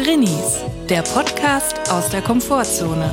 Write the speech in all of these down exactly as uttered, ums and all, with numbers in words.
Drinnies, der Podcast aus der Komfortzone.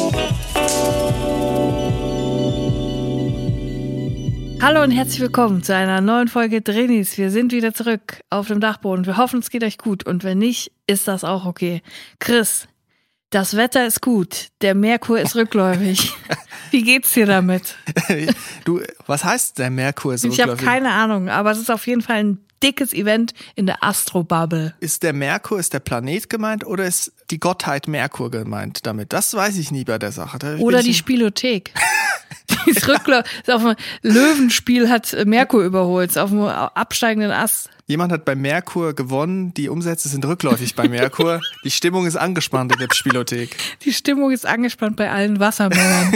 Hallo und herzlich willkommen zu einer neuen Folge Drinnies. Wir sind wieder zurück auf dem Dachboden. Wir hoffen, es geht euch gut und wenn nicht, ist das auch okay. Chris, das Wetter ist gut, der Merkur ist rückläufig. Wie geht's dir damit? Du, was heißt der Merkur ist Ich rückläufig? habe keine Ahnung, aber es ist auf jeden Fall ein dickes Event in der Astrobubble. Ist der Merkur, ist der Planet gemeint oder ist die Gottheit Merkur gemeint damit? Das weiß ich nie bei der Sache. Da bin Oder ich die ein- Spielothek. Die ist rückläufig. Auf dem Löwenspiel hat Merkur überholt, auf dem absteigenden Ast. Jemand hat bei Merkur gewonnen, die Umsätze sind rückläufig bei Merkur. Die Stimmung ist angespannt in der Spielothek. Die Stimmung ist angespannt bei allen Wassermännern.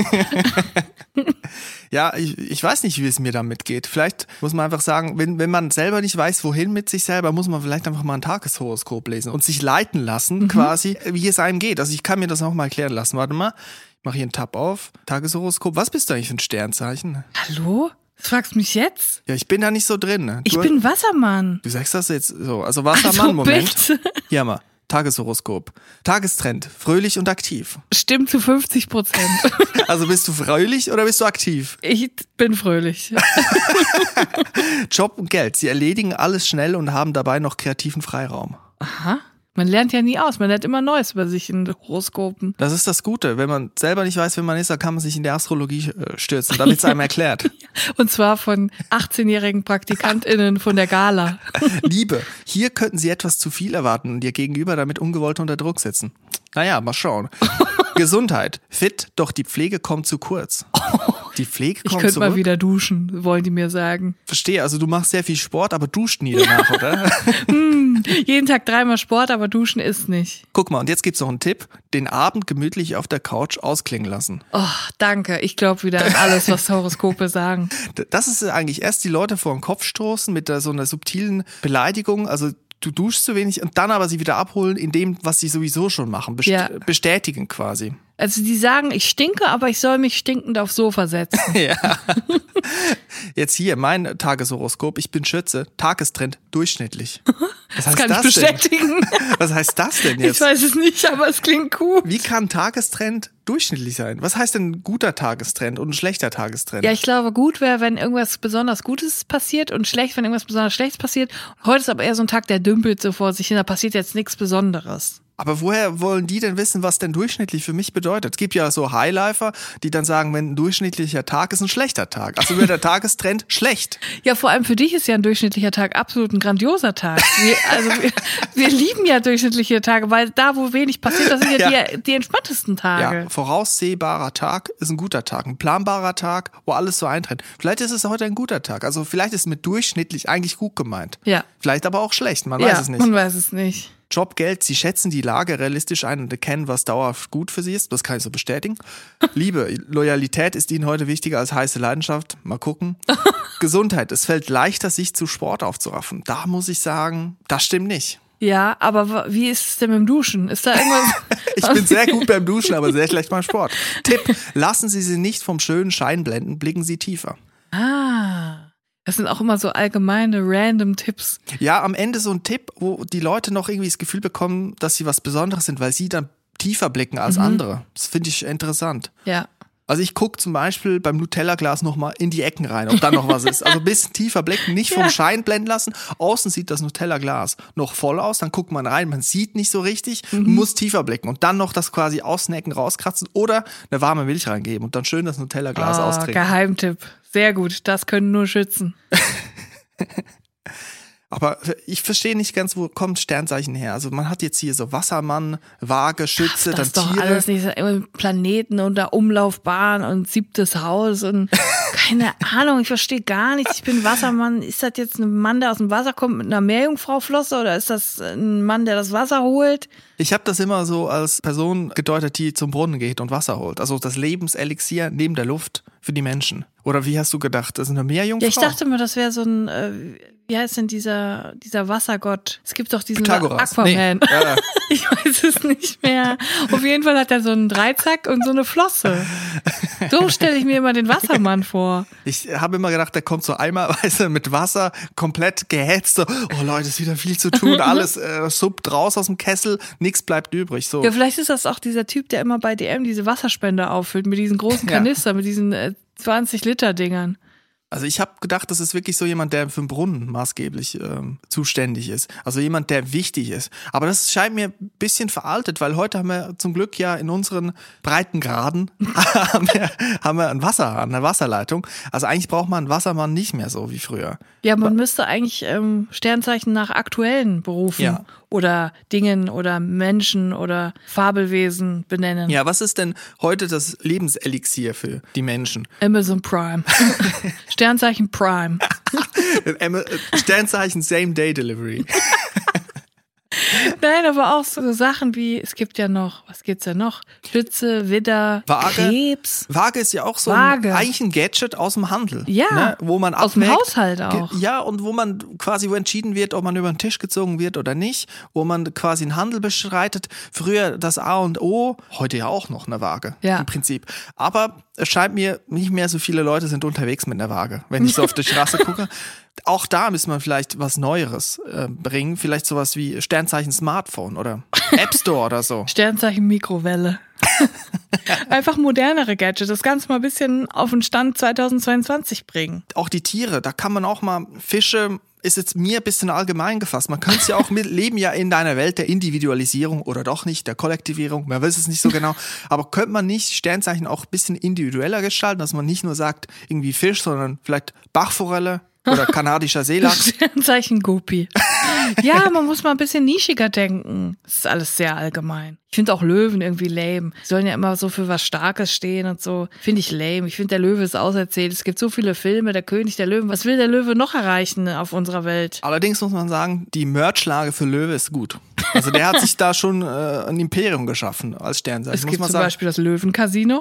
Ja, ich, ich weiß nicht, wie es mir damit geht. Vielleicht muss man einfach sagen, wenn, wenn man selber nicht weiß, wohin mit sich selber, muss man vielleicht einfach mal ein Tageshoroskop lesen und sich leiten lassen, Mhm. quasi, wie es einem geht. Also ich kann mir das auch mal erklären lassen. Warte mal, ich mache hier einen Tab auf. Tageshoroskop. Was bist du eigentlich für ein Sternzeichen? Hallo? Das fragst du mich jetzt? Ja, ich bin da nicht so drin. Ne? Ich Du- bin Wassermann. Du sagst das jetzt so. Also Also Wassermann, Moment. bitte. Hier mal. Tageshoroskop. Tagestrend. Fröhlich und aktiv. Stimmt zu fünfzig Prozent. Also bist du fröhlich oder bist du aktiv? Ich bin fröhlich. Job und Geld. Sie erledigen alles schnell und haben dabei noch kreativen Freiraum. Aha. Man lernt ja nie aus. Man lernt immer Neues über sich in Horoskopen. Das ist das Gute. Wenn man selber nicht weiß, wer man ist, dann kann man sich in der Astrologie äh, stürzen, damit es einem erklärt. Und zwar von achtzehnjährigen PraktikantInnen von der Gala. Liebe. Hier könnten Sie etwas zu viel erwarten und Ihr Gegenüber damit ungewollt unter Druck setzen. Naja, mal schauen. Gesundheit. Fit, doch die Pflege kommt zu kurz. Die Pflege Ich kommt könnte zurück? mal wieder duschen, wollen die mir sagen. Verstehe, also du machst sehr viel Sport, aber duscht nie danach, oder? Jeden Tag dreimal Sport, aber duschen ist nicht. Guck mal, und jetzt gibt's noch einen Tipp. Den Abend gemütlich auf der Couch ausklingen lassen. Oh, danke. Ich glaube wieder an alles, was Horoskope sagen. D- Das ist eigentlich erst die Leute vor den Kopf stoßen mit der, so einer subtilen Beleidigung, also du duschst zu wenig und dann aber sie wieder abholen in dem, was sie sowieso schon machen. Best- Ja. Bestätigen quasi. Also die sagen, ich stinke, aber ich soll mich stinkend aufs Sofa setzen. Ja. Jetzt hier, mein Tageshoroskop. Ich bin Schütze. Tagestrend durchschnittlich. Was Das heißt kann ich das bestätigen. denn? Was heißt das denn Ich jetzt? weiß es nicht, aber es klingt cool. Wie kann Tagestrend durchschnittlich sein? Was heißt denn ein guter Tagestrend und ein schlechter Tagestrend? Ja, ich glaube, gut wäre, wenn irgendwas besonders Gutes passiert und schlecht, wenn irgendwas besonders Schlechtes passiert. Heute ist aber eher so ein Tag, der dümpelt so vor sich hin, da passiert jetzt nichts Besonderes. Aber woher wollen die denn wissen, was denn durchschnittlich für mich bedeutet? Es gibt ja so Highlifer, die dann sagen, wenn ein durchschnittlicher Tag ist ein schlechter Tag. Also wird der Tagestrend schlecht. Ja, vor allem für dich ist ja ein durchschnittlicher Tag absolut ein grandioser Tag. Wir, also wir, wir lieben ja durchschnittliche Tage, weil da, wo wenig passiert, das sind ja, Ja. Die, die entspanntesten Tage. Ja, voraussehbarer Tag ist ein guter Tag. Ein planbarer Tag, wo alles so eintritt. Vielleicht ist es heute ein guter Tag. Also vielleicht ist mit durchschnittlich eigentlich gut gemeint. Ja. Vielleicht aber auch schlecht, man Ja, weiß es nicht. man weiß es nicht. Job, Geld, sie schätzen die Lage realistisch ein und erkennen, was dauerhaft gut für sie ist. Das kann ich so bestätigen. Liebe, Loyalität ist ihnen heute wichtiger als heiße Leidenschaft. Mal gucken. Gesundheit, es fällt leichter, sich zu Sport aufzuraffen. Da muss ich sagen, das stimmt nicht. Ja, aber wa- wie ist es denn mit dem Duschen? Ist da irgendwas? Ich bin sehr gut beim Duschen, aber sehr schlecht beim Sport. Tipp, lassen Sie sie nicht vom schönen Schein blenden, blicken Sie tiefer. Ah, das sind auch immer so allgemeine, random Tipps. Ja, am Ende so ein Tipp, wo die Leute noch irgendwie das Gefühl bekommen, dass sie was Besonderes sind, weil sie dann tiefer blicken als andere. Das finde ich interessant. Ja. Also ich gucke zum Beispiel beim Nutella-Glas nochmal in die Ecken rein, ob da noch was ist. Also ein bisschen tiefer blicken, nicht vom Ja. Schein blenden lassen. Außen sieht das Nutella-Glas noch voll aus, dann guckt man rein, man sieht nicht so richtig, Mhm. muss tiefer blicken und dann noch das quasi Außenecken rauskratzen oder eine warme Milch reingeben und dann schön das Nutella-Glas Oh, austrinken. Geheimtipp. Sehr gut. Das können nur Schützen. Aber ich verstehe nicht ganz, wo kommt Sternzeichen her. Also man hat jetzt hier so Wassermann, Waage, Schütze, Das ist dann doch Tiere. alles nicht so immer Planeten und der Umlaufbahn und siebtes Haus und keine Ahnung, ich verstehe gar nichts. Ich bin Wassermann. Ist das jetzt ein Mann, der aus dem Wasser kommt mit einer Meerjungfrauflosse oder ist das ein Mann, der das Wasser holt? Ich habe das immer so als Person gedeutet, die zum Brunnen geht und Wasser holt. Also das Lebenselixier neben der Luft für die Menschen. Oder wie hast du gedacht? Das ist eine Meerjungfrau? Ja, ich dachte mir, das wäre so ein, äh, wie heißt denn dieser, dieser Wassergott? Es gibt doch diesen Pythagoras. Aquaman. Nee. Ja. Ich weiß es nicht mehr. Auf jeden Fall hat er so einen Dreizack und so eine Flosse. So stelle ich mir immer den Wassermann vor. Ich habe immer gedacht, der kommt so eimerweise mit Wasser, komplett gehetzt. So, oh Leute, ist wieder viel zu tun, alles äh, suppt raus aus dem Kessel, nichts bleibt übrig. So. Ja, vielleicht ist das auch dieser Typ, der immer bei D M diese Wasserspender auffüllt mit diesen großen Kanister, ja. mit diesen äh, zwanzig Liter Dingern. Also ich habe gedacht, das ist wirklich so jemand, der für den Brunnen maßgeblich ähm, zuständig ist. Also jemand, der wichtig ist. Aber das scheint mir ein bisschen veraltet, weil heute haben wir zum Glück ja in unseren Breitengraden haben, wir, haben wir ein Wasser, eine Wasserleitung. Also eigentlich braucht man einen Wassermann nicht mehr so wie früher. Ja, man Aber, müsste eigentlich ähm, Sternzeichen nach aktuellen Berufen ja. oder Dingen oder Menschen oder Fabelwesen benennen. Ja, was ist denn heute das Lebenselixier für die Menschen? Amazon Prime. Sternzeichen Prime. Sternzeichen Same Day Delivery. Nein, aber auch so Sachen wie, es gibt ja noch, was gibt's ja noch? Schütze, Widder, Waage. Krebs. Waage ist ja auch so ein, eigentlich ein Gadget aus dem Handel. Ja, ne? Wo man aus dem Haushalt auch. Ja, und wo man quasi, wo entschieden wird, ob man über den Tisch gezogen wird oder nicht, wo man quasi einen Handel beschreitet. Früher das A und O, heute ja auch noch eine Waage ja. im Prinzip. Aber es scheint mir, nicht mehr so viele Leute sind unterwegs mit einer Waage, wenn ich so auf die Straße gucke. Auch da müssen wir vielleicht was Neueres äh, bringen. Vielleicht sowas wie Sternzeichen Smartphone oder App Store oder so. Sternzeichen Mikrowelle. Einfach modernere Gadgets, das Ganze mal ein bisschen auf den Stand zweitausendzweiundzwanzig bringen. Auch die Tiere, da kann man auch mal Fische, ist jetzt mir ein bisschen allgemein gefasst. Man könnte es ja auch mit, leben ja in deiner Welt der Individualisierung oder doch nicht, der Kollektivierung, man weiß es nicht so genau. Aber könnte man nicht Sternzeichen auch ein bisschen individueller gestalten, dass man nicht nur sagt, irgendwie Fisch, sondern vielleicht Bachforelle? Oder kanadischer Seelachs. Sternzeichen Gopi. Ja, man muss mal ein bisschen nischiger denken. Das ist alles sehr allgemein. Ich finde auch Löwen irgendwie lame. Die sollen ja immer so für was Starkes stehen und so. Finde ich lame. Ich finde, der Löwe ist auserzählt. Es gibt so viele Filme, der König der Löwen. Was will der Löwe noch erreichen auf unserer Welt? Allerdings muss man sagen, die Merchlage für Löwe ist gut. Also der hat sich da schon äh, ein Imperium geschaffen als Sternzeichen. Es muss gibt man zum sagen. Beispiel das Löwen-Casino.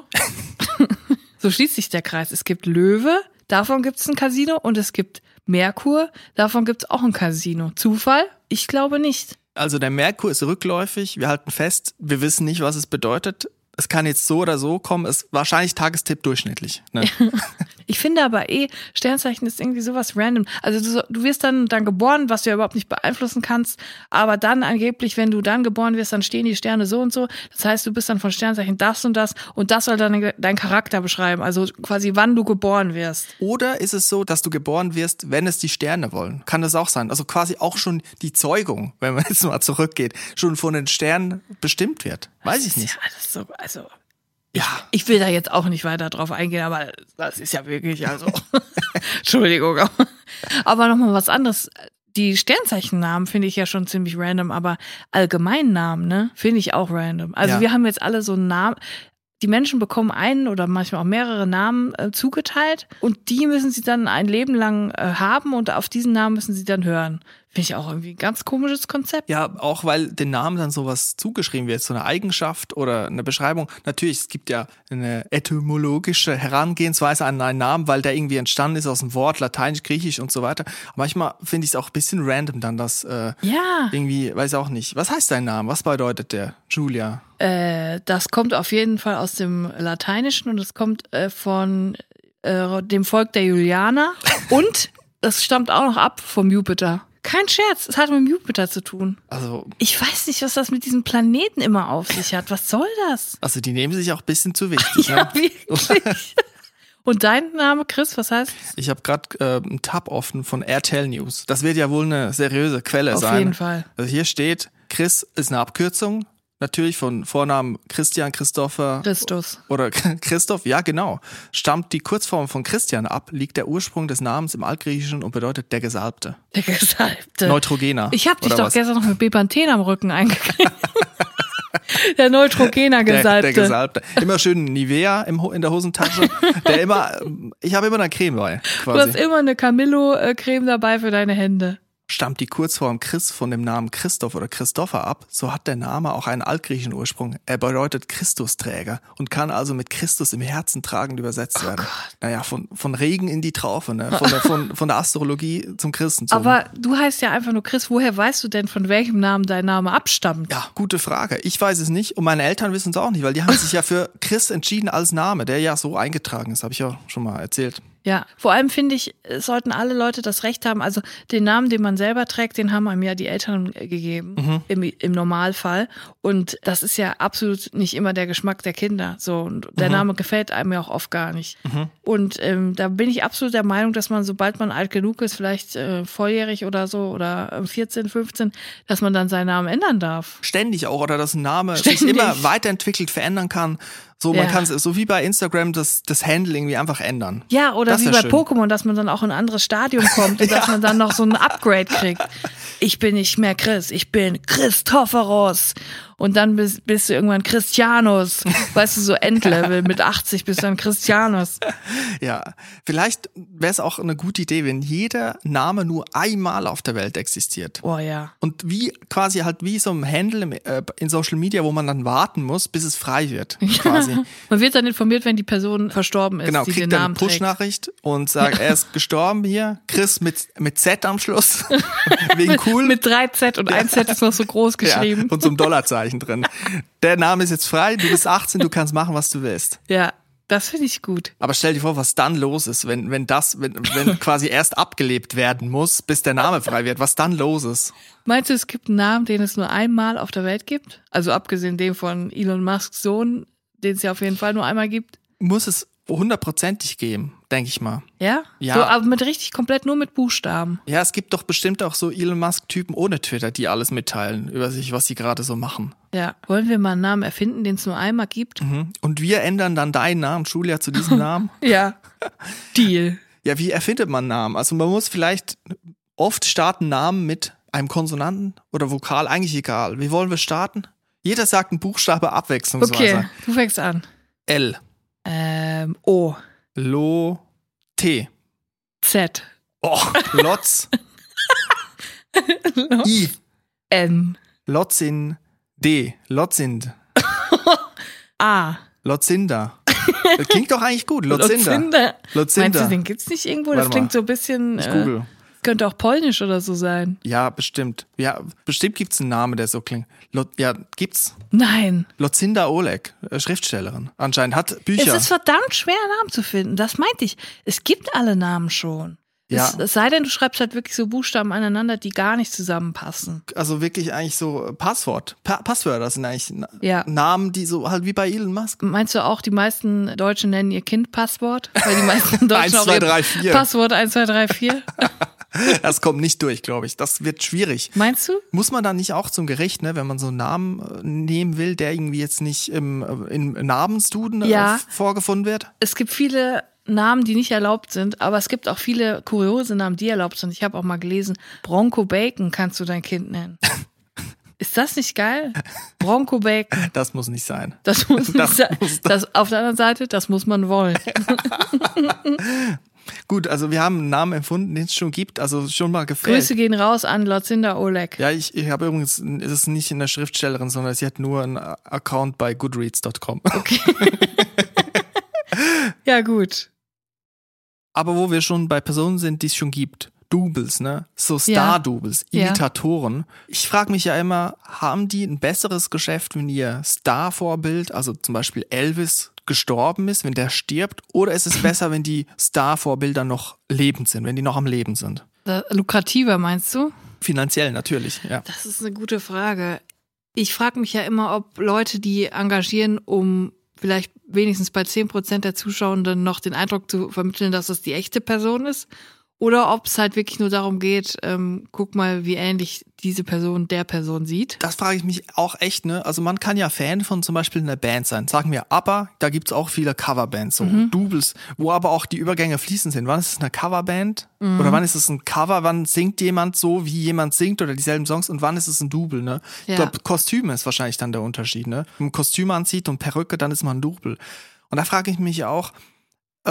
So schließt sich der Kreis. Es gibt Löwe. Davon gibt es ein Casino und es gibt Merkur, davon gibt es auch ein Casino. Zufall? Ich glaube nicht. Also der Merkur ist rückläufig, wir halten fest, wir wissen nicht, was es bedeutet. Es kann jetzt so oder so kommen, ist wahrscheinlich Tagestipp durchschnittlich. Ne? Ich finde aber eh, Sternzeichen ist irgendwie sowas random. Also du, du wirst dann, dann geboren, was du ja überhaupt nicht beeinflussen kannst, aber dann angeblich, wenn du dann geboren wirst, dann stehen die Sterne so und so. Das heißt, du bist dann von Sternzeichen das und das und das soll dann deinen Charakter beschreiben, also quasi wann du geboren wirst. Oder ist es so, dass du geboren wirst, wenn es die Sterne wollen? Kann das auch sein? Also quasi auch schon die Zeugung, wenn man jetzt mal zurückgeht, schon von den Sternen bestimmt wird. Weiß das ich nicht. Ja, das ist so, also ja. Ich, ich will da jetzt auch nicht weiter drauf eingehen, aber das ist ja wirklich, also Entschuldigung. Aber nochmal was anderes. Die Sternzeichennamen finde ich ja schon ziemlich random, aber Allgemeinnamen, ne, finde ich auch random. Also ja. Wir haben jetzt alle so einen Namen. Die Menschen bekommen einen oder manchmal auch mehrere Namen äh, zugeteilt und die müssen sie dann ein Leben lang äh, haben und auf diesen Namen müssen sie dann hören. Finde ich auch irgendwie ein ganz komisches Konzept. Ja, auch weil den Namen dann sowas zugeschrieben wird, so eine Eigenschaft oder eine Beschreibung. Natürlich, es gibt ja eine etymologische Herangehensweise an einen Namen, weil der irgendwie entstanden ist aus dem Wort, Lateinisch, Griechisch und so weiter. Manchmal finde ich es auch ein bisschen random dann, dass äh, ja. irgendwie, weiß auch nicht, was heißt dein Name? Was bedeutet der, Julia? Äh, das kommt auf jeden Fall aus dem Lateinischen und es kommt äh, von äh, dem Volk der Julianer und es stammt auch noch ab vom Jupiter. Kein Scherz, es hat mit Jupiter zu tun. Also ich weiß nicht, was das mit diesem Planeten immer auf sich hat. Was soll das? Also die nehmen sich auch ein bisschen zu wichtig. Ja, ne? wirklich. Und dein Name, Chris, was heißt? Ich habe gerade äh, einen Tab offen von R T L News. Das wird ja wohl eine seriöse Quelle auf sein. Auf jeden Fall. Also hier steht, Chris ist eine Abkürzung. Natürlich von Vornamen Christian, Christopher. Christus. Oder Christoph, ja genau. Stammt die Kurzform von Christian ab, liegt der Ursprung des Namens im Altgriechischen und bedeutet der Gesalbte. Der Gesalbte. Neutrogener. Ich hab dich oder doch was? gestern noch mit Bepanthen am Rücken eingekriegt. Der Neutrogener-Gesalbte. Der, der Gesalbte. Immer schön Nivea im, in der Hosentasche. Der immer, ich habe immer eine Creme bei, quasi. Du hast immer eine Camillo-Creme dabei für deine Hände. stammt die Kurzform Chris von dem Namen Christoph oder Christopher ab, so hat der Name auch einen altgriechischen Ursprung. Er bedeutet Christusträger und kann also mit Christus im Herzen tragend übersetzt Oh werden. Gott. Naja, von, von Regen in die Traufe, ne? von, der, von, von der Astrologie zum Christentum. Aber du heißt ja einfach nur Chris. Woher weißt du denn, von welchem Namen dein Name abstammt? Ja, gute Frage. Ich weiß es nicht und meine Eltern wissen es auch nicht, weil die haben sich ja für Chris entschieden als Name, der ja so eingetragen ist, habe ich ja schon mal erzählt. Ja, vor allem finde ich, es sollten alle Leute das Recht haben, also den Namen, den man selber trägt, den haben einem ja die Eltern gegeben, mhm. im, im Normalfall. Und das ist ja absolut nicht immer der Geschmack der Kinder. So, und der mhm. Name gefällt einem ja auch oft gar nicht. Mhm. Und ähm, da bin ich absolut der Meinung, dass man, sobald man alt genug ist, vielleicht äh, volljährig oder so oder vierzehn, fünfzehn, dass man dann seinen Namen ändern darf. Ständig auch, oder dass ein Name Ständig. sich immer weiterentwickelt, verändern kann. So, man Ja. kann es, so wie bei Instagram, das, das Handle irgendwie einfach ändern. Ja, oder Das wie wär bei schön. Pokémon, dass man dann auch in ein anderes Stadium kommt und dass man dann noch so ein Upgrade kriegt. Ich bin nicht mehr Chris, ich bin Christopheros. Und dann bist, bist du irgendwann Christianus. Weißt du, so Endlevel. Mit achtzig bist du dann Christianus. Ja, vielleicht wäre es auch eine gute Idee, wenn jeder Name nur einmal auf der Welt existiert. Oh ja. Und wie quasi halt wie so ein Handle im, äh, in Social Media, wo man dann warten muss, bis es frei wird. Quasi. Man wird dann informiert, wenn die Person verstorben ist, Genau, die den kriegt dann eine Namen trägt. Push-Nachricht und sagt, er ist gestorben hier. Chris mit, mit Z am Schluss. Wegen cool. Mit drei Z und ein Z ist noch so groß geschrieben. Ja, und so ein Dollarzeichen drin. Der Name ist jetzt frei, du bist achtzehn, du kannst machen, was du willst. Ja, das finde ich gut. Aber stell dir vor, was dann los ist, wenn, wenn das, wenn, wenn quasi erst abgelebt werden muss, bis der Name frei wird, was dann los ist. Meinst du, es gibt einen Namen, den es nur einmal auf der Welt gibt? Also abgesehen dem von Elon Musks Sohn, den es ja auf jeden Fall nur einmal gibt. Muss es hundertprozentig geben, denke ich mal. Ja? Ja. So, aber mit richtig komplett nur mit Buchstaben. Ja, es gibt doch bestimmt auch so Elon Musk-Typen ohne Twitter, die alles mitteilen über sich, was sie gerade so machen. Ja. Wollen wir mal einen Namen erfinden, den es nur einmal gibt? Mhm. Und wir ändern dann deinen Namen, Julia, zu diesem Namen? Ja. Deal. Ja, wie erfindet man Namen? Also man muss vielleicht, oft starten Namen mit einem Konsonanten oder Vokal, eigentlich egal. Wie wollen wir starten? Jeder sagt einen Buchstabe abwechslungsweise. Okay, du fängst an. L. Ähm, O. Lo. T. Z. Oh, Lotz. I. N. Lotzin. D. Lotzind. A. Lotzinda. Das klingt doch eigentlich gut. Lotzinda. Lotzinda. Lotzinda. Meinst du, den gibt's nicht irgendwo? Das Warte klingt mal. so ein bisschen, Ich äh, google. könnte auch polnisch oder so sein. Ja, bestimmt. Ja, bestimmt gibt's einen Namen, der so klingt. Lot, ja, gibt's. Nein. Lotzinda Oleg, äh, Schriftstellerin. Anscheinend hat Bücher. Es ist verdammt schwer, Namen zu finden. Das meinte ich. Es gibt alle Namen schon. Ja. Es, es sei denn, du schreibst halt wirklich so Buchstaben aneinander, die gar nicht zusammenpassen. Also wirklich eigentlich so Passwort. Pa- Passwörter sind eigentlich Na- Ja. Namen, die so halt wie bei Elon Musk. Meinst du auch, die meisten Deutschen nennen ihr Kind Passwort? Weil die meisten Deutschen eins, auch zwei, ihr drei, vier. Passwort eins, zwei, drei, vier. Das kommt nicht durch, glaube ich. Das wird schwierig. Meinst du? Muss man dann nicht auch zum Gericht, ne, wenn man so einen Namen äh, nehmen will, der irgendwie jetzt nicht im, äh, im Namensduden äh, Ja. vorgefunden wird? Es gibt viele Namen, die nicht erlaubt sind, aber es gibt auch viele kuriose Namen, die erlaubt sind. Ich habe auch mal gelesen, Bronco Bacon kannst du dein Kind nennen. Ist das nicht geil? Bronco Bacon. Das muss nicht sein. Das muss nicht Das sein. muss- Das, auf der anderen Seite, das muss man wollen. Gut, also wir haben einen Namen empfunden, den es schon gibt, also schon mal gefällt. Grüße gehen raus an Lotzinda Oleg. Ja, ich, ich habe übrigens, es ist nicht eine Schriftstellerin, sondern sie hat nur einen Account bei goodreads Punkt com. Okay. Ja, gut. Aber wo wir schon bei Personen sind, die es schon gibt. Doubles, ne? So Star-Doubles, Ja. Imitatoren. Ich frage mich ja immer, haben die ein besseres Geschäft, wenn ihr Star-Vorbild, also zum Beispiel Elvis, gestorben ist, wenn der stirbt? Oder ist es besser, wenn die Star-Vorbilder noch lebend sind, wenn die noch am Leben sind? Da, lukrativer, meinst du? Finanziell natürlich, ja. Das ist eine gute Frage. Ich frage mich ja immer, ob Leute, die engagieren, um vielleicht wenigstens bei zehn Prozent der Zuschauenden noch den Eindruck zu vermitteln, dass es die echte Person ist. Oder ob es halt wirklich nur darum geht, ähm, guck mal, wie ähnlich diese Person der Person sieht. Das frage ich mich auch echt, ne? Also man kann ja Fan von zum Beispiel einer Band sein. Sagen wir ABBA, da gibt's auch viele Coverbands, so Mhm. Doubles, wo aber auch die Übergänge fließend sind. Wann ist es eine Coverband? Mhm. Oder wann ist es ein Cover? Wann singt jemand so, wie jemand singt oder dieselben Songs? Und wann ist es ein Double, ne? Ja. Ich glaube, Kostüme ist wahrscheinlich dann der Unterschied, ne? Wenn man Kostüme anzieht und Perücke, dann ist man ein Double. Und da frage ich mich auch, also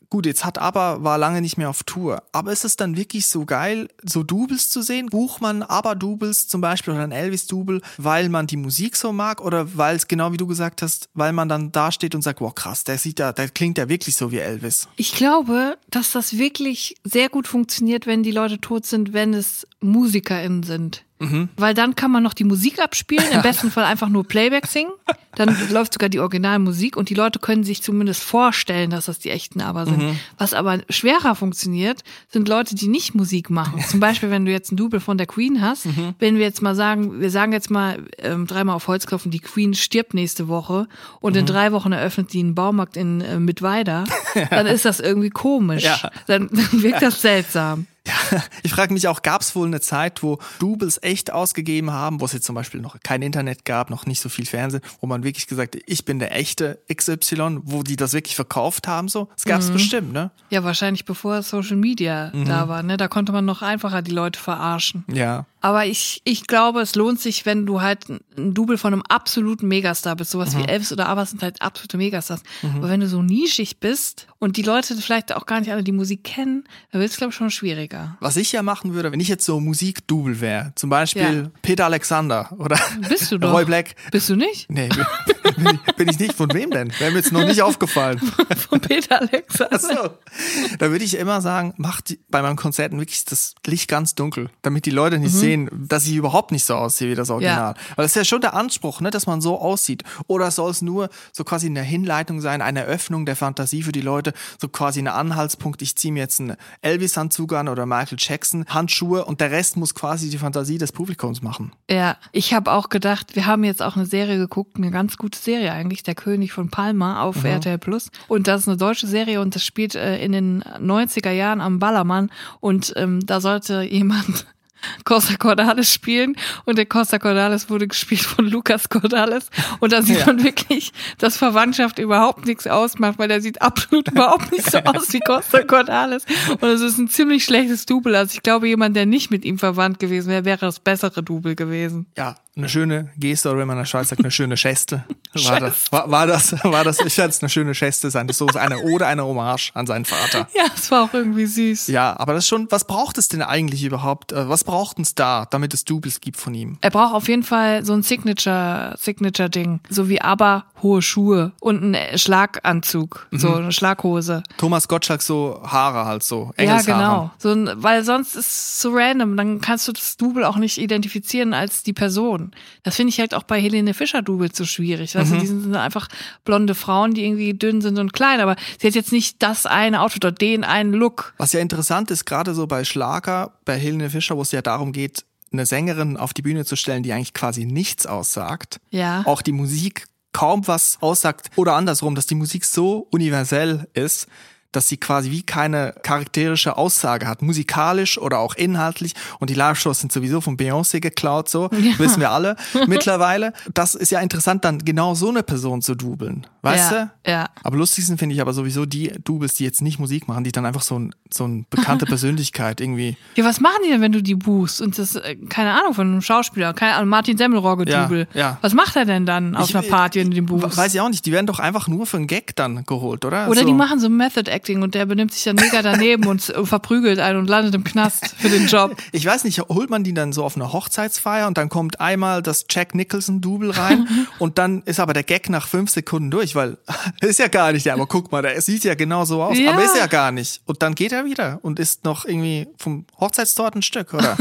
gut, jetzt hat ABBA, war lange nicht mehr auf Tour, aber ist es dann wirklich so geil, so Doubles zu sehen? Bucht man ABBA-Doubles zum Beispiel oder ein Elvis-Double, weil man die Musik so mag oder weil es, genau wie du gesagt hast, weil man dann da steht und sagt, wow krass, der sieht ja, der klingt ja wirklich so wie Elvis. Ich glaube, dass das wirklich sehr gut funktioniert, wenn die Leute tot sind, wenn es MusikerInnen sind. Mhm. Weil dann kann man noch die Musik abspielen, im besten Fall einfach nur Playback singen. Dann läuft sogar die Originalmusik und die Leute können sich zumindest vorstellen, dass das die echten ABBA sind. Mhm. Was aber schwerer funktioniert, sind Leute, die nicht Musik machen. Zum Beispiel, wenn du jetzt ein Double von der Queen hast, mhm. wenn wir jetzt mal sagen, wir sagen jetzt mal ähm, dreimal auf Holz klopfen, die Queen stirbt nächste Woche und mhm. in drei Wochen eröffnet die einen Baumarkt in äh, Mittweida, dann ist das irgendwie komisch. Ja. Dann, dann wirkt das seltsam. Ja, ich frage mich auch, gab es wohl eine Zeit, wo Doubles echt ausgegeben haben, wo es jetzt zum Beispiel noch kein Internet gab, noch nicht so viel Fernsehen, wo man wirklich gesagt hat, ich bin der echte X Y, wo die das wirklich verkauft haben, so? Das gab es mhm. bestimmt, ne? Ja, wahrscheinlich bevor Social Media mhm. da war, ne? Da konnte man noch einfacher die Leute verarschen. Ja. Aber ich, ich glaube, es lohnt sich, wenn du halt ein Double von einem absoluten Megastar bist. Sowas mhm. wie Elvis oder ABBA sind halt absolute Megastars. Mhm. Aber wenn du so nischig bist und die Leute vielleicht auch gar nicht alle die Musik kennen, dann wird es, glaube ich, schon schwieriger. Was ich ja machen würde, wenn ich jetzt so Musik-Double wäre, zum Beispiel ja. Peter Alexander oder Bist du doch. Roy Black. Bist du nicht? Nee, bin, bin ich nicht. Von wem denn? Wäre mir jetzt noch nicht aufgefallen. Von Peter Alexander. Ach so. Da würde ich immer sagen, macht bei meinen Konzerten wirklich das Licht ganz dunkel, damit die Leute nicht mhm. sehen, dass ich überhaupt nicht so aussehe wie das Original. Ja. Weil das ist ja schon der Anspruch, ne, dass man so aussieht. Oder soll es nur so quasi eine Hinleitung sein, eine Öffnung der Fantasie für die Leute, so quasi ein Anhaltspunkt, ich ziehe mir jetzt einen Elvis-Anzug an oder Michael Jackson Handschuhe und der Rest muss quasi die Fantasie des Publikums machen. Ja, ich habe auch gedacht, wir haben jetzt auch eine Serie geguckt, eine ganz gute Serie eigentlich, Der König von Palma auf mhm. R T L Plus. Und das ist eine deutsche Serie und das spielt äh, in den neunziger Jahren am Ballermann und ähm, da sollte jemand Costa Cordalis spielen und der Costa Cordalis wurde gespielt von Lucas Cordalis und da sieht ja. man wirklich, dass Verwandtschaft überhaupt nichts ausmacht, weil der sieht absolut überhaupt nicht so aus wie Costa Cordalis und es ist ein ziemlich schlechtes Double, also ich glaube, jemand, der nicht mit ihm verwandt gewesen wäre, wäre das bessere Double gewesen. Ja, eine schöne Geste, oder wenn man in der Schweiz sagt, eine schöne Geste. War das, war, war das, war das, ich werde es eine schöne Geste sein, das ist so eine oder eine Hommage an seinen Vater. Ja, es war auch irgendwie süß. Ja, aber das ist schon, was braucht es denn eigentlich überhaupt, was braucht es da, damit es Doubles gibt von ihm? Er braucht auf jeden Fall so ein Signature, Signature-Ding, so wie ABBA, hohe Schuhe und einen Schlaganzug, mhm. so eine Schlaghose. Thomas Gottschalk so Haare halt so, Engelshaare. Ja, genau, so ein, weil sonst ist es so random, dann kannst du das Double auch nicht identifizieren als die Person. Das finde ich halt auch bei Helene Fischer Doubles so schwierig. Weißt mhm. du, die sind einfach blonde Frauen, die irgendwie dünn sind und klein, aber sie hat jetzt nicht das eine Outfit oder den einen Look. Was ja interessant ist, gerade so bei Schlager, bei Helene Fischer, wo es ja darum geht, eine Sängerin auf die Bühne zu stellen, die eigentlich quasi nichts aussagt. Ja. Auch die Musik kaum was aussagt oder andersrum, dass die Musik so universell ist, dass sie quasi wie keine charakterische Aussage hat, musikalisch oder auch inhaltlich. Und die Live-Shows sind sowieso von Beyoncé geklaut, so, ja. wissen wir alle mittlerweile. Das ist ja interessant, dann genau so eine Person zu dubeln, weißt ja, du? Ja. Aber lustigsten finde ich aber sowieso die Doubles, die jetzt nicht Musik machen, die dann einfach so ein so eine bekannte Persönlichkeit irgendwie. Ja, was machen die denn, wenn du die buchst? Und das, keine Ahnung, von einem Schauspieler, keine Ahnung, Martin Semmelrogge-Double. Ja, ja. Was macht er denn dann auf ich, einer Party, wenn du den buchst? Weiß ich auch nicht, die werden doch einfach nur für einen Gag dann geholt, oder? Oder so. Die machen so Method-Acting und der benimmt sich dann mega daneben und verprügelt einen und landet im Knast für den Job. Ich weiß nicht, holt man die dann so auf eine Hochzeitsfeier und dann kommt einmal das Jack Nicholson-Double rein und dann ist aber der Gag nach fünf Sekunden durch, weil ist ja gar nicht der, aber guck mal, der sieht ja genau so aus, ja. aber ist ja gar nicht. Und dann geht er wieder und isst noch irgendwie vom Hochzeitstort ein Stück, oder?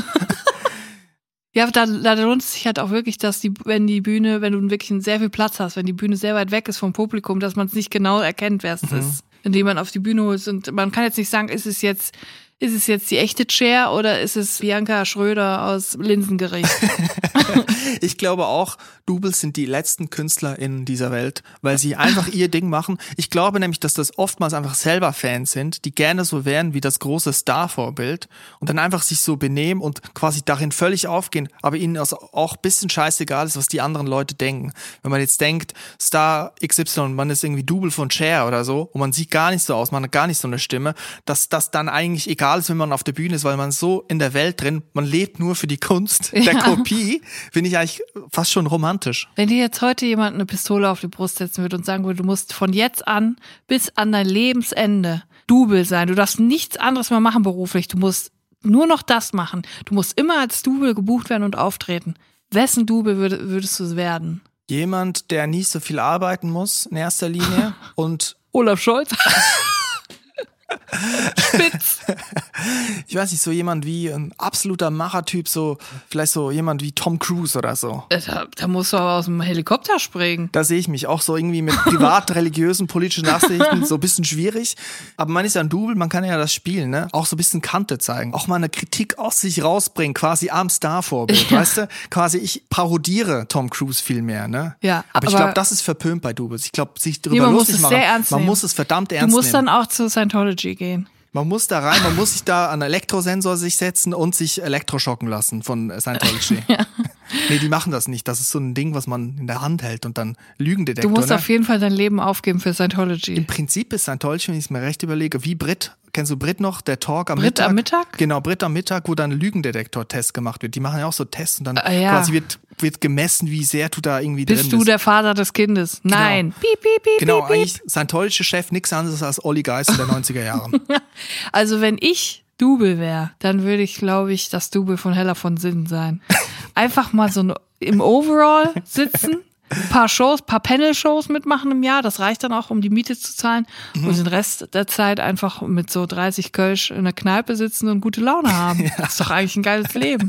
Ja, da, da lohnt es sich halt auch wirklich, dass die, wenn die Bühne, wenn du wirklich sehr viel Platz hast, wenn die Bühne sehr weit weg ist vom Publikum, dass man es nicht genau erkennt, wer es mhm. ist, indem man auf die Bühne holt. Und man kann jetzt nicht sagen, ist es jetzt, ist es jetzt die echte Cher oder ist es Bianca Schröder aus Linsengericht? Ich glaube auch, Doubles sind die letzten KünstlerInnen dieser Welt, weil sie einfach ihr Ding machen. Ich glaube nämlich, dass das oftmals einfach selber Fans sind, die gerne so wären wie das große Star-Vorbild und dann einfach sich so benehmen und quasi darin völlig aufgehen, aber ihnen auch ein bisschen scheißegal ist, was die anderen Leute denken. Wenn man jetzt denkt, Star X Y, man ist irgendwie Double von Cher oder so und man sieht gar nicht so aus, man hat gar nicht so eine Stimme, dass das dann eigentlich egal ist, wenn man auf der Bühne ist, weil man so in der Welt drin, man lebt nur für die Kunst der ja. Kopie, finde ich eigentlich fast schon romantisch. Wenn dir jetzt heute jemand eine Pistole auf die Brust setzen würde und sagen würde, du musst von jetzt an bis an dein Lebensende Double sein. Du darfst nichts anderes mehr machen beruflich. Du musst nur noch das machen. Du musst immer als Double gebucht werden und auftreten. Wessen Double würd, würdest du werden? Jemand, der nicht so viel arbeiten muss in erster Linie und Olaf Scholz. Spitz. Ich weiß nicht, so jemand wie ein absoluter Machertyp, so vielleicht so jemand wie Tom Cruise oder so. Da, da musst du aber aus dem Helikopter springen. Da sehe ich mich auch so irgendwie mit privat, religiösen, politischen Nachrichten, so ein bisschen schwierig. Aber man ist ja ein Double, man kann ja das spielen, ne? Auch so ein bisschen Kante zeigen. Auch mal eine Kritik aus sich rausbringen, quasi am Star-Vorbild, ja. Weißt du? Quasi ich parodiere Tom Cruise viel mehr, ne? Ja. Aber, aber ich glaube, das ist verpönt bei Doubles. Ich glaube, sich darüber nee, lustig machen, man nehmen. muss es verdammt ernst nehmen. Du musst nehmen. dann auch zu Scientology gehen. Man muss da rein, man muss sich da an einen Elektrosensor sich setzen und sich elektroschocken lassen von Scientology. Ja. Nee, die machen das nicht. Das ist so ein Ding, was man in der Hand hält und dann Lügendetektor. Du musst ne? auf jeden Fall dein Leben aufgeben für Scientology. Im Prinzip ist Scientology, wenn ich es mir recht überlege, wie Brit. Kennst du Brit noch? Der Talk am Brit Mittag? am Mittag? Genau, Brit am Mittag, wo dann ein Lügendetektor-Test gemacht wird. Die machen ja auch so Tests und dann äh, ja. quasi wird, wird gemessen, wie sehr du da irgendwie bist drin bist. Bist du der Vater des Kindes? Genau. Nein. Piep, piep, piep, genau, piep, piep. eigentlich Scientology-Chef nichts anderes als Olli Geist in den neunziger Jahren. Also wenn ich Double wäre, dann würde ich, glaube ich, das Double von Hella von Sinnen sein. Einfach mal so im Overall sitzen, ein paar Shows, paar Panel-Shows mitmachen im Jahr, das reicht dann auch, um die Miete zu zahlen mhm. und den Rest der Zeit einfach mit so dreißig Kölsch in der Kneipe sitzen und gute Laune haben. Ja. Das ist doch eigentlich ein geiles Leben.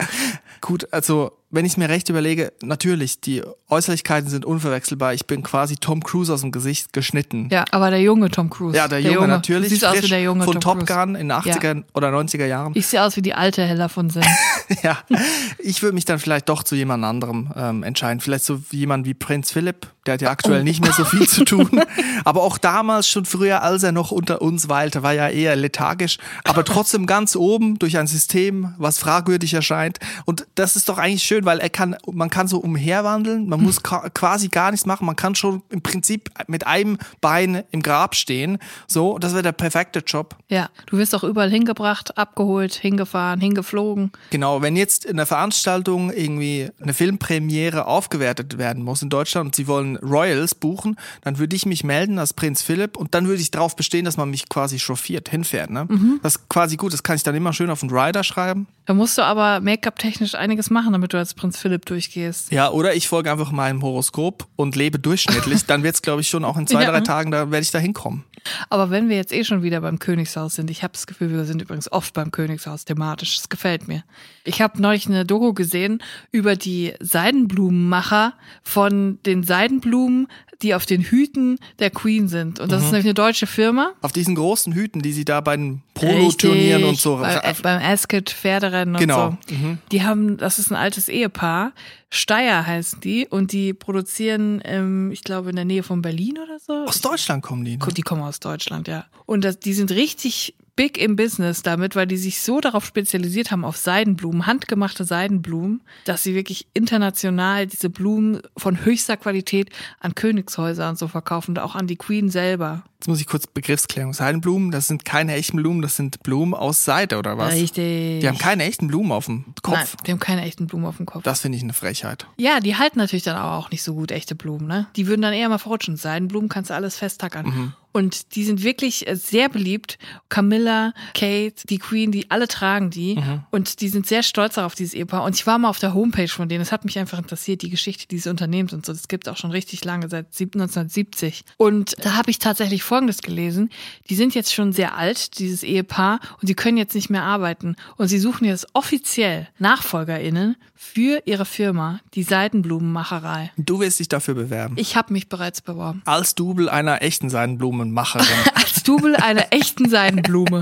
Gut, also wenn ich es mir recht überlege, natürlich, die Äußerlichkeiten sind unverwechselbar. Ich bin quasi Tom Cruise aus dem Gesicht geschnitten. Ja, aber der junge Tom Cruise. Ja, der, der Junge, Junge natürlich. Du siehst aus wie der junge von Tom Top Gun in den achtziger ja. oder neunziger Jahren. Ich sehe aus wie die alte Hella von Sinn. Ja, ich würde mich dann vielleicht doch zu jemand anderem ähm, entscheiden. Vielleicht so jemand wie Prinz Philipp. Der hat ja aktuell oh. nicht mehr so viel zu tun. Aber auch damals, schon früher, als er noch unter uns weilte, war ja eher lethargisch. Aber trotzdem ganz oben durch ein System, was fragwürdig erscheint. Und das ist doch eigentlich schön, weil er kann, man kann so umherwandeln. Man muss quasi gar nichts machen. Man kann schon im Prinzip mit einem Bein im Grab stehen. So, das wäre der perfekte Job. Ja, du wirst auch überall hingebracht, abgeholt, hingefahren, hingeflogen. Genau, wenn jetzt in der Veranstaltung irgendwie eine Filmpremiere aufgewertet werden muss in Deutschland und sie wollen Royals buchen, dann würde ich mich melden als Prinz Philipp und dann würde ich darauf bestehen, dass man mich quasi chauffiert, hinfährt. Ne? Mhm. Das ist quasi gut, das kann ich dann immer schön auf den Rider schreiben. Da musst du aber Make-up-technisch einiges machen, damit du als Prinz Philipp durchgehst. Ja, oder ich folge einfach meinem Horoskop und lebe durchschnittlich. Dann wird es, glaube ich, schon auch in zwei, ja. drei Tagen, da werde ich da hinkommen. Aber wenn wir jetzt eh schon wieder beim Königshaus sind, ich habe das Gefühl, wir sind übrigens oft beim Königshaus thematisch, das gefällt mir. Ich habe neulich eine Doku gesehen über die Seidenblumenmacher von den Seidenblumen, die auf den Hüten der Queen sind. Und das mhm. ist nämlich eine deutsche Firma. Auf diesen großen Hüten, die sie da bei den Polo-Turnieren und so. Bei, beim Ascot-Pferderennen und genau. so. Mhm. Die haben, das ist ein altes Ehepaar. Steyr heißen die und die produzieren, ähm, ich glaube, in der Nähe von Berlin oder so. Aus Deutschland kommen die, ne? Die kommen aus Deutschland, ja. Und das, die sind richtig big im Business damit, weil die sich so darauf spezialisiert haben, auf Seidenblumen, handgemachte Seidenblumen, dass sie wirklich international diese Blumen von höchster Qualität an Königshäuser und so verkaufen und auch an die Queen selber. Jetzt muss ich kurz Begriffsklärung. Seidenblumen, das sind keine echten Blumen, das sind Blumen aus Seide, oder was? Richtig. Die haben keine echten Blumen auf dem Kopf. Nein, die haben keine echten Blumen auf dem Kopf. Das finde ich eine Frechheit. Ja, die halten natürlich dann auch nicht so gut, echte Blumen, ne? Die würden dann eher mal verrutschen. Seidenblumen kannst du alles festtackern. Mhm. Und die sind wirklich sehr beliebt. Camilla, Kate, die Queen, die alle tragen die. Mhm. Und die sind sehr stolz darauf, dieses Ehepaar. Und ich war mal auf der Homepage von denen. Das hat mich einfach interessiert, die Geschichte dieses Unternehmens und so. Das gibt es auch schon richtig lange, seit neunzehnhundertsiebzig. Und da habe ich tatsächlich Folgendes gelesen. Die sind jetzt schon sehr alt, dieses Ehepaar. Und sie können jetzt nicht mehr arbeiten. Und sie suchen jetzt offiziell NachfolgerInnen für ihre Firma, die Seidenblumenmacherei. Du willst dich dafür bewerben? Ich habe mich bereits beworben. Als Double einer echten Seidenblumenmacherin. Als Double einer echten Seidenblume.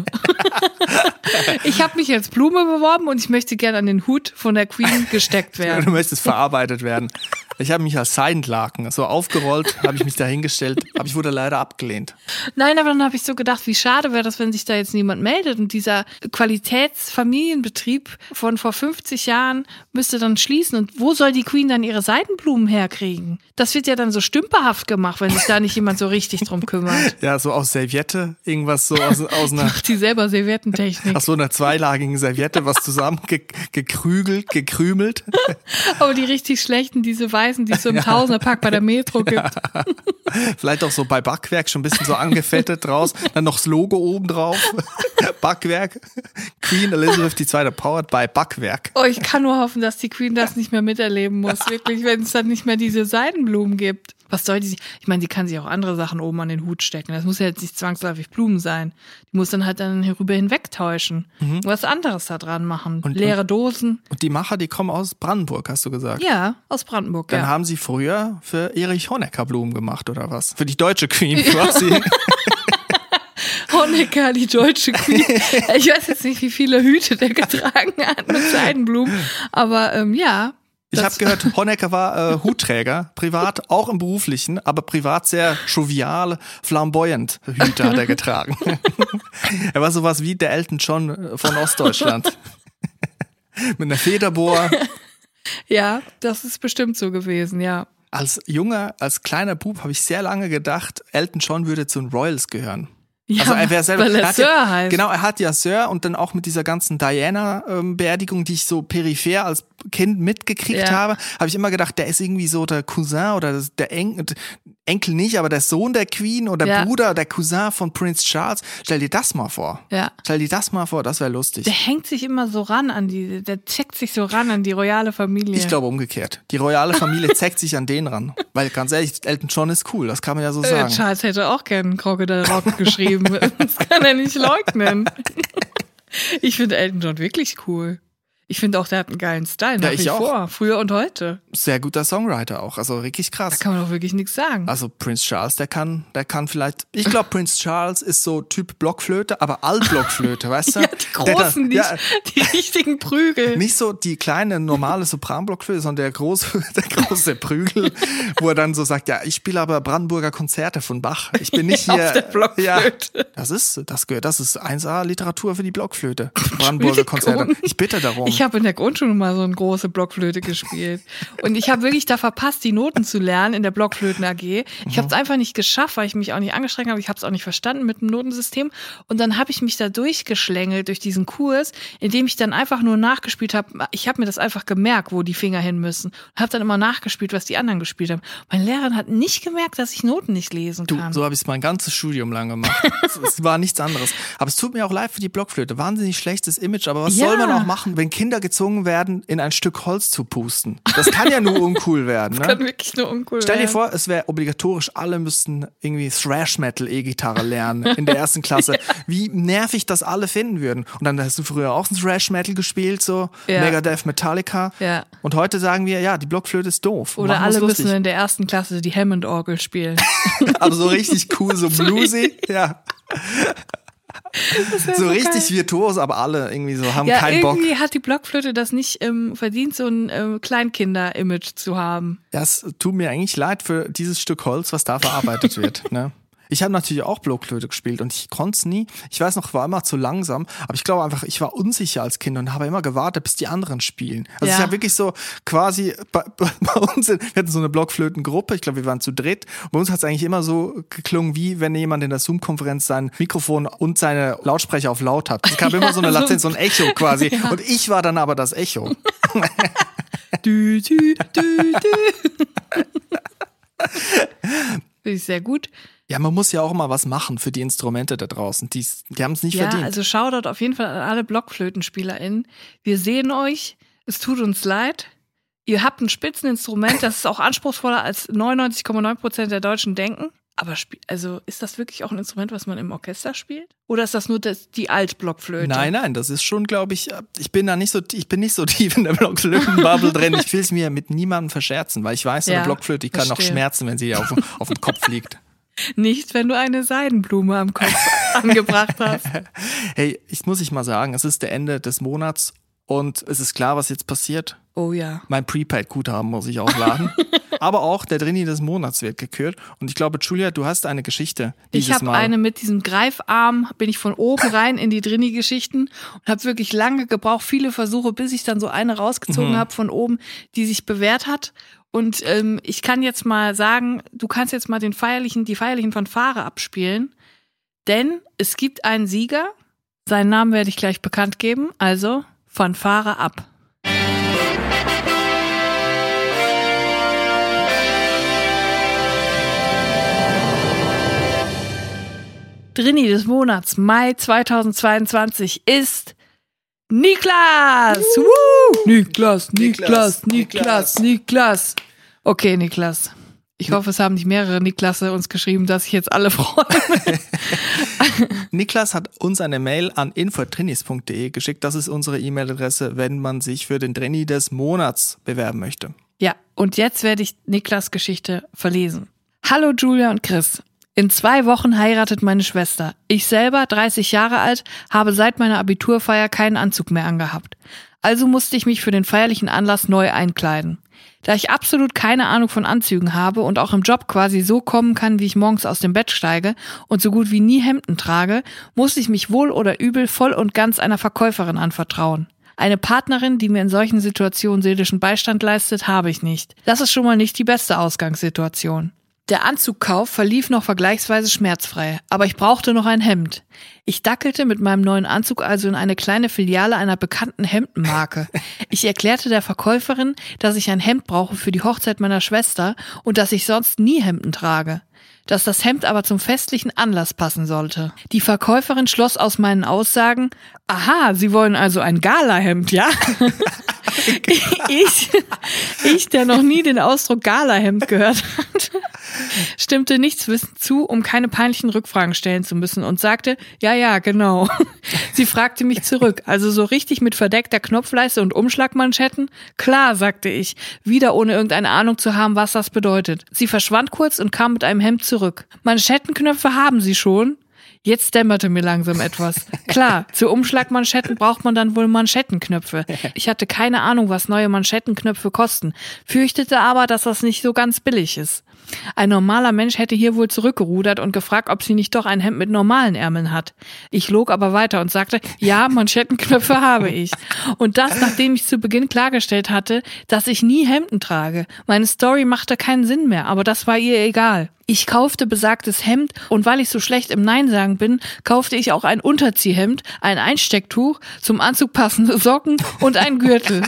Ich habe mich als Blume beworben und ich möchte gerne an den Hut von der Queen gesteckt werden. Du möchtest verarbeitet werden. Ich habe mich als Seidenlaken so aufgerollt, habe ich mich da hingestellt, aber ich wurde leider abgelehnt. Nein, aber dann habe ich so gedacht, wie schade wäre das, wenn sich da jetzt niemand meldet und dieser Qualitätsfamilienbetrieb von vor fünfzig Jahren müsste dann schließen. Und wo soll die Queen dann ihre Seidenblumen herkriegen? Das wird ja dann so stümperhaft gemacht, wenn sich da nicht jemand so richtig drum kümmert. Ja, so aus Serviette, irgendwas so aus, aus einer... Macht die selber Serviettentechnik. Aus so einer zweilagigen Serviette, was zusammen ge- gekrügelt, gekrümelt. Aber die richtig schlechten, diese weißen Speisen, die es so im Tausenderpack bei der Metro gibt. Ja. Vielleicht auch so bei Backwerk schon ein bisschen so angefettet draus. Dann noch das Logo oben drauf. Backwerk. Queen Elizabeth die Zweite powered by Backwerk. Oh, ich kann nur hoffen, dass die Queen das nicht mehr miterleben muss. Wirklich, wenn es dann nicht mehr diese Seidenblumen gibt. Was soll die sich? Ich meine, die kann sich auch andere Sachen oben an den Hut stecken. Das muss ja jetzt nicht zwangsläufig Blumen sein. Die muss dann halt dann hierüber hinwegtäuschen. Mhm. Was anderes da dran machen. Und, leere und, Dosen. Und die Macher, die kommen aus Brandenburg, hast du gesagt? Ja, aus Brandenburg, Dann ja. haben sie früher für Erich Honecker Blumen gemacht, oder was? Für die deutsche Queen quasi. Honecker, die deutsche Queen. Ich weiß jetzt nicht, wie viele Hüte der getragen hat mit Seidenblumen. Aber ähm, ja. Ich habe gehört, Honecker war äh, Hutträger, privat, auch im Beruflichen, aber privat sehr jovial, flamboyant Hüte hat er getragen. Er war sowas wie der Elton John von Ostdeutschland. Mit einer Federbohr. Ja, das ist bestimmt so gewesen, ja. Als junger, als kleiner Bub habe ich sehr lange gedacht, Elton John würde zu den Royals gehören. Ja, also er wäre selber, weil er, er Sir ja, heißt. Genau, er hat ja Sir und dann auch mit dieser ganzen Diana-Beerdigung, die ich so peripher als Kind mitgekriegt ja. habe, habe ich immer gedacht, der ist irgendwie so der Cousin oder der En- Enkel nicht, aber der Sohn der Queen oder ja. Bruder, der Cousin von Prince Charles. Stell dir das mal vor. Ja. Stell dir das mal vor, das wäre lustig. Der hängt sich immer so ran an die, der zeckt sich so ran an die royale Familie. Ich glaube umgekehrt. Die royale Familie zeckt sich an den ran. Weil ganz ehrlich, Elton John ist cool, das kann man ja so sagen. Äh, Charles hätte auch gerne einen Crocodile Rock geschrieben. Das kann er nicht leugnen. Ich finde Elton John wirklich cool. Ich finde auch, der hat einen geilen Style, nach ja, ich wie auch. vor, früher und heute. Sehr guter Songwriter auch, also wirklich krass. Da kann man doch wirklich nichts sagen. Also Prince Charles, der kann, der kann vielleicht, ich glaube Prince Charles ist so Typ Blockflöte, aber Altblockflöte, weißt du? Ja, die großen, der, die, ja, die richtigen Prügel. Nicht so die kleine, normale Sopranblockflöte, sondern der große, der große Prügel, wo er dann so sagt, ja, ich spiele aber Brandenburger Konzerte von Bach. Ich bin nicht hier. Auf der Blockflöte. Ja, das ist, das gehört, das ist eins A Literatur für die Blockflöte. Brandenburger Konzerte. Ich bitte darum. Ich habe in der Grundschule mal so eine große Blockflöte gespielt. Und ich habe wirklich da verpasst, die Noten zu lernen in der Blockflöten-A G. Ich habe es einfach nicht geschafft, weil ich mich auch nicht angestrengt habe. Ich habe es auch nicht verstanden mit dem Notensystem. Und dann habe ich mich da durchgeschlängelt durch diesen Kurs, in dem ich dann einfach nur nachgespielt habe. Ich habe mir das einfach gemerkt, wo die Finger hin müssen. Und habe dann immer nachgespielt, was die anderen gespielt haben. Meine Lehrerin hat nicht gemerkt, dass ich Noten nicht lesen kann. Du, so habe ich es mein ganzes Studium lang gemacht. es, es war nichts anderes. Aber es tut mir auch leid für die Blockflöte. Wahnsinnig schlechtes Image. Aber was Ja. soll man auch machen, wenn Kinder gezwungen werden, in ein Stück Holz zu pusten? Das kann ja nur uncool werden. Ne? Das kann wirklich nur uncool Stell dir werden. vor, es wäre obligatorisch, alle müssten irgendwie Thrash-Metal-E-Gitarre lernen in der ersten Klasse. Ja. Wie nervig das alle finden würden. Und dann hast du früher auch Thrash-Metal gespielt, so Ja. Megadeth, Metallica. Ja. Und heute sagen wir, ja, die Blockflöte ist doof. Oder Machen alle wir's lustig. müssen in der ersten Klasse die Hammond-Orgel spielen. Aber so richtig cool, so bluesy. Ja. So so richtig geil. virtuos, aber alle irgendwie so haben Ja, keinen Bock. irgendwie hat die Blockflöte das nicht ähm, verdient, so ein ähm, Kleinkinder-Image zu haben. Das tut mir eigentlich leid für dieses Stück Holz, was da verarbeitet wird. Ne? Ich habe natürlich auch Blockflöte gespielt und ich konnte es nie. Ich weiß noch, war immer zu langsam, aber ich glaube einfach, ich war unsicher als Kind und habe immer gewartet, bis die anderen spielen. Also Ja. ich habe wirklich so quasi, bei, bei uns, wir hatten so eine Blockflötengruppe, ich glaube, wir waren zu dritt. Und bei uns hat es eigentlich immer so geklungen, wie wenn jemand in der Zoom-Konferenz sein Mikrofon und seine Lautsprecher auf laut hat. Es gab immer so eine Latenz, so ein Echo quasi. Ja. Und ich war dann aber das Echo. Dü, dü, dü, dü. Finde ich sehr gut. Ja, man muss ja auch mal was machen für die Instrumente da draußen. Die, die haben es nicht Ja, verdient. also Shoutout auf jeden Fall an alle BlockflötenspielerInnen. Wir sehen euch. Es tut uns leid. Ihr habt ein Spitzeninstrument, das ist auch anspruchsvoller als neunundneunzig Komma neun Prozent der Deutschen denken. Aber sp- also ist das wirklich auch ein Instrument, was man im Orchester spielt? Oder ist das nur das, die Altblockflöte? Nein, nein, das ist schon, glaube ich, ich bin da nicht so, ich bin nicht so tief in der Blockflötenbubble drin. Ich will es mir mit niemandem verscherzen, weil ich weiß, so eine Ja, Blockflöte, die kann noch verstehe. schmerzen, wenn sie auf, auf dem Kopf liegt. Nicht, wenn du eine Seidenblume am Kopf angebracht hast. Hey, ich muss ich mal sagen, es ist der Ende des Monats und es ist klar, was jetzt passiert. Oh ja. Mein Prepaid-Guthaben muss ich aufladen. Aber auch der Drini des Monats wird gekürt. Und ich glaube, Julia, du hast eine Geschichte dieses Ich habe Mal. eine mit diesem Greifarm, bin ich von oben rein in die Drini-Geschichten und habe wirklich lange gebraucht, viele Versuche, bis ich dann so eine rausgezogen Mhm. habe von oben, die sich bewährt hat. Und ähm, ich kann jetzt mal sagen, du kannst jetzt mal den feierlichen, die feierlichen Fanfare abspielen, denn es gibt einen Sieger. Seinen Namen werde ich gleich bekannt geben. Also Fanfare ab. Drini des Monats Mai zweitausendzweiundzwanzig ist Niklas! Uh. Woo! Niklas, Niklas, Niklas, Niklas, Niklas. Okay, Niklas. Ich hoffe, es haben nicht mehrere Niklasse uns geschrieben, dass sich jetzt alle freuen. Niklas hat uns eine Mail an info at drinis punkt de geschickt. Das ist unsere E-Mail-Adresse, wenn man sich für den Drini des Monats bewerben möchte. Ja, und jetzt werde ich Niklas Geschichte verlesen. Hallo Julia und Chris. In zwei Wochen heiratet meine Schwester. Ich selber, dreißig Jahre alt, habe seit meiner Abiturfeier keinen Anzug mehr angehabt. Also musste ich mich für den feierlichen Anlass neu einkleiden. Da ich absolut keine Ahnung von Anzügen habe und auch im Job quasi so kommen kann, wie ich morgens aus dem Bett steige und so gut wie nie Hemden trage, muss ich mich wohl oder übel voll und ganz einer Verkäuferin anvertrauen. Eine Partnerin, die mir in solchen Situationen seelischen Beistand leistet, habe ich nicht. Das ist schon mal nicht die beste Ausgangssituation. Der Anzugkauf verlief noch vergleichsweise schmerzfrei, aber ich brauchte noch ein Hemd. Ich dackelte mit meinem neuen Anzug also in eine kleine Filiale einer bekannten Hemdenmarke. Ich erklärte der Verkäuferin, dass ich ein Hemd brauche für die Hochzeit meiner Schwester und dass ich sonst nie Hemden trage. Dass das Hemd aber zum festlichen Anlass passen sollte. Die Verkäuferin schloss aus meinen Aussagen: Aha, Sie wollen also ein Galahemd, ja? ich, ich, der noch nie den Ausdruck Galahemd gehört hat, stimmte nichtswissend zu, um keine peinlichen Rückfragen stellen zu müssen und sagte, ja, ja, genau. Sie fragte mich zurück, also so richtig mit verdeckter Knopfleiste und Umschlagmanschetten? Klar, sagte ich, wieder ohne irgendeine Ahnung zu haben, was das bedeutet. Sie verschwand kurz und kam mit einem Hemd zurück. Manschettenknöpfe haben Sie schon? Jetzt dämmerte mir langsam etwas. Klar, zu Umschlagmanschetten braucht man dann wohl Manschettenknöpfe. Ich hatte keine Ahnung, was neue Manschettenknöpfe kosten, fürchtete aber, dass das nicht so ganz billig ist. Ein normaler Mensch hätte hier wohl zurückgerudert und gefragt, ob sie nicht doch ein Hemd mit normalen Ärmeln hat. Ich log aber weiter und sagte, ja, Manschettenknöpfe habe ich. Und das, nachdem ich zu Beginn klargestellt hatte, dass ich nie Hemden trage. Meine Story machte keinen Sinn mehr, aber das war ihr egal. Ich kaufte besagtes Hemd und weil ich so schlecht im Nein sagen bin, kaufte ich auch ein Unterziehhemd, ein Einstecktuch, zum Anzug passende Socken und einen Gürtel.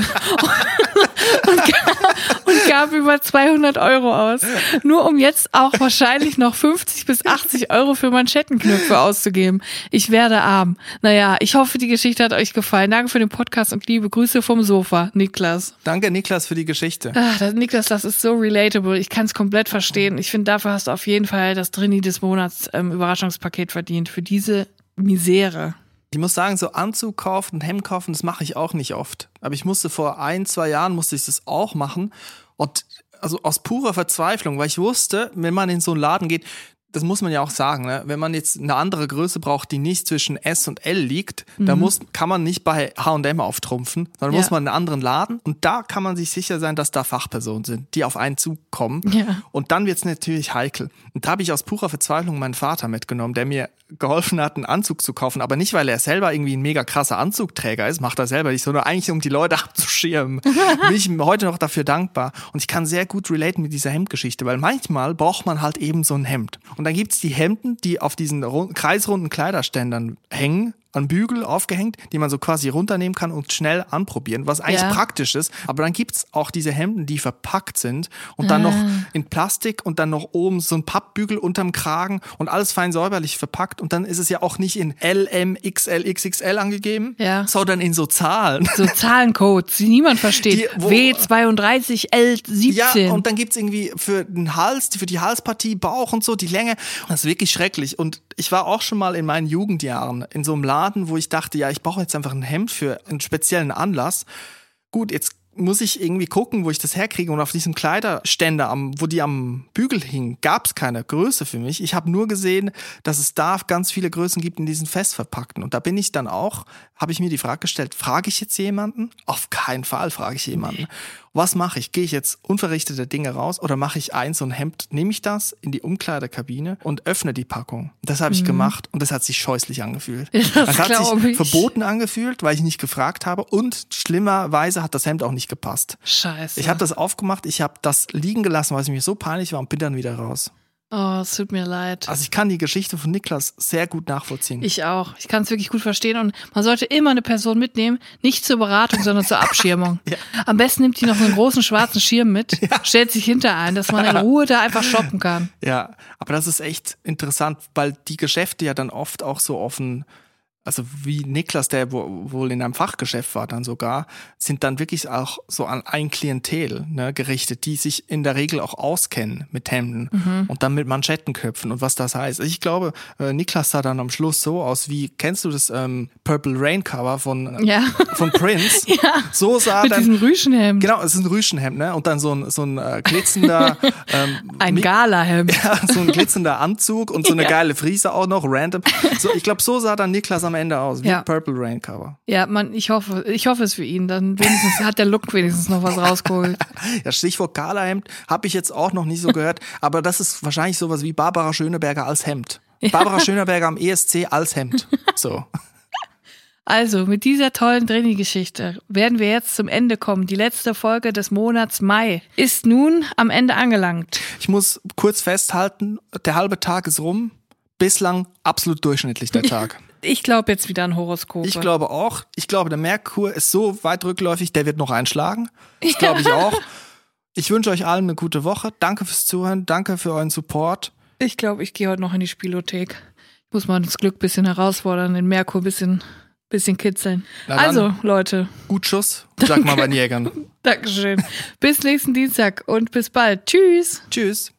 und, gab, und gab über zweihundert Euro aus. Nur um jetzt auch wahrscheinlich noch fünfzig bis achtzig Euro für Manschettenknöpfe auszugeben. Ich werde arm. Naja, ich hoffe, die Geschichte hat euch gefallen. Danke für den Podcast und liebe Grüße vom Sofa, Niklas. Danke, Niklas, für die Geschichte. Ach, das, Niklas, das ist so relatable. Ich kann es komplett verstehen. Ich finde, dafür hast du auf jeden Fall das Drini des Monats ähm, Überraschungspaket verdient. Für diese Misere. Ich muss sagen, so Anzug kaufen, Hemd kaufen, das mache ich auch nicht oft. Aber ich musste vor ein, zwei Jahren musste ich das auch machen. Und also aus purer Verzweiflung, weil ich wusste, wenn man in so einen Laden geht, das muss man ja auch sagen, ne? Wenn man jetzt eine andere Größe braucht, die nicht zwischen S und L liegt, mhm. da muss, kann man nicht bei H und M auftrumpfen, sondern ja. muss man in einen anderen Laden und da kann man sich sicher sein, dass da Fachpersonen sind, die auf einen zukommen ja. und dann wird's natürlich heikel. Und da habe ich aus purer Verzweiflung meinen Vater mitgenommen, der mir geholfen hat, einen Anzug zu kaufen, aber nicht, weil er selber irgendwie ein mega krasser Anzugträger ist, macht er selber nicht, sondern eigentlich, um die Leute abzuschirmen. Bin ich heute noch dafür dankbar. Und ich kann sehr gut relaten mit dieser Hemdgeschichte, weil manchmal braucht man halt eben so ein Hemd. Und dann gibt's die Hemden, die auf diesen rund, kreisrunden Kleiderständern hängen, an Bügel aufgehängt, die man so quasi runternehmen kann und schnell anprobieren, was eigentlich ja. praktisch ist. Aber dann gibt's auch diese Hemden, die verpackt sind und dann ah. noch in Plastik und dann noch oben so ein Pappbügel unterm Kragen und alles fein säuberlich verpackt. Und dann ist es ja auch nicht in L, M, X L, X X L angegeben, ja. sondern in so Zahlen. So Zahlencodes, die niemand versteht. Die, wo, W zweiunddreißig, L siebzehn. Ja, und dann gibt's irgendwie für den Hals, für die Halspartie, Bauch und so, die Länge. Das ist wirklich schrecklich. Und ich war auch schon mal in meinen Jugendjahren in so einem Laden, wo ich dachte, ja, ich brauche jetzt einfach ein Hemd für einen speziellen Anlass. Gut, jetzt muss ich irgendwie gucken, wo ich das herkriege. Und auf diesem Kleiderständer, am, wo die am Bügel hingen, gab es keine Größe für mich. Ich habe nur gesehen, dass es da ganz viele Größen gibt in diesen festverpackten. Und da bin ich dann auch, habe ich mir die Frage gestellt, frage ich jetzt jemanden? Auf keinen Fall frage ich jemanden. Was mache ich? Gehe ich jetzt unverrichtete Dinge raus oder mache ich ein so ein Hemd, nehme ich das in die Umkleidekabine und öffne die Packung? Das habe ich mhm. gemacht und das hat sich scheußlich angefühlt. Das, das hat sich ich. verboten angefühlt, weil ich nicht gefragt habe und schlimmerweise hat das Hemd auch nicht gepasst. Scheiße. Ich habe das aufgemacht, ich habe das liegen gelassen, weil es mir so peinlich war und bin dann wieder raus. Oh, es tut mir leid. Also ich kann die Geschichte von Niklas sehr gut nachvollziehen. Ich auch. Ich kann es wirklich gut verstehen. Und man sollte immer eine Person mitnehmen, nicht zur Beratung, sondern zur Abschirmung. Ja. Am besten nimmt die noch so einen großen schwarzen Schirm mit, ja. stellt sich hinter ein, dass man in Ruhe da einfach shoppen kann. Ja, aber das ist echt interessant, weil die Geschäfte ja dann oft auch so offen, also wie Niklas, der wohl in einem Fachgeschäft war dann sogar, sind dann wirklich auch so an ein Klientel, ne, gerichtet, die sich in der Regel auch auskennen mit Hemden mhm. und dann mit Manschettenköpfen und was das heißt. Ich glaube, äh, Niklas sah dann am Schluss so aus wie, kennst du das ähm, Purple Rain Cover von, ja. von Prince? Ja. So sah mit dann, diesem Rüschenhemd. Genau, es ist ein Rüschenhemd, ne? Und dann so ein, so ein äh, glitzender ähm, ein Galahemd. Ja, so ein glitzender Anzug und so eine ja. geile Frise auch noch, random. So, ich glaube, so sah dann Niklas am Ende aus, wie ja. Purple Rain Cover. Ja, man, ich hoffe, ich hoffe es für ihn. Dann wenigstens hat der Look wenigstens noch was rausgeholt. Ja, Stichwort Galahemd habe ich jetzt auch noch nicht so gehört, aber das ist wahrscheinlich sowas wie Barbara Schöneberger als Hemd. Ja. Barbara Schöneberger am E S C als Hemd. So. Also, mit dieser tollen Drini-Geschichte werden wir jetzt zum Ende kommen. Die letzte Folge des Monats Mai ist nun am Ende angelangt. Ich muss kurz festhalten, der halbe Tag ist rum. Bislang absolut durchschnittlich der Tag. Ich glaube jetzt wieder an Horoskope. Ich glaube auch. Ich glaube, der Merkur ist so weit rückläufig, der wird noch einschlagen. Das glaube ich auch. Ich wünsche euch allen eine gute Woche. Danke fürs Zuhören. Danke für euren Support. Ich glaube, ich gehe heute noch in die Spielothek. Ich muss mal das Glück ein bisschen herausfordern, den Merkur ein bisschen, bisschen kitzeln. Also, Leute. Gut Schuss, sag mal bei den Jägern. Dankeschön. Bis nächsten Dienstag und bis bald. Tschüss. Tschüss.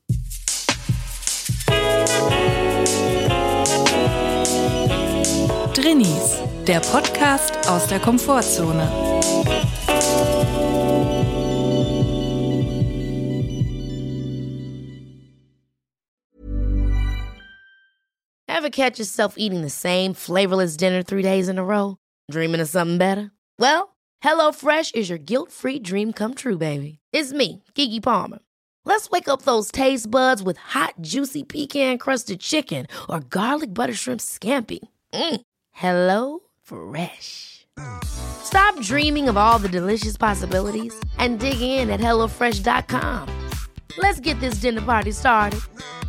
Drinis, der Podcast aus der Komfortzone. Ever catch yourself eating the same flavorless dinner three days in a row? Dreaming of something better? Well, HelloFresh is your guilt-free dream come true, baby. It's me, Keke Palmer. Let's wake up those taste buds with hot, juicy pecan-crusted chicken or garlic butter shrimp scampi. Mm. Hello Fresh. Stop dreaming of all the delicious possibilities and dig in at hello fresh dot com. Let's get this dinner party started.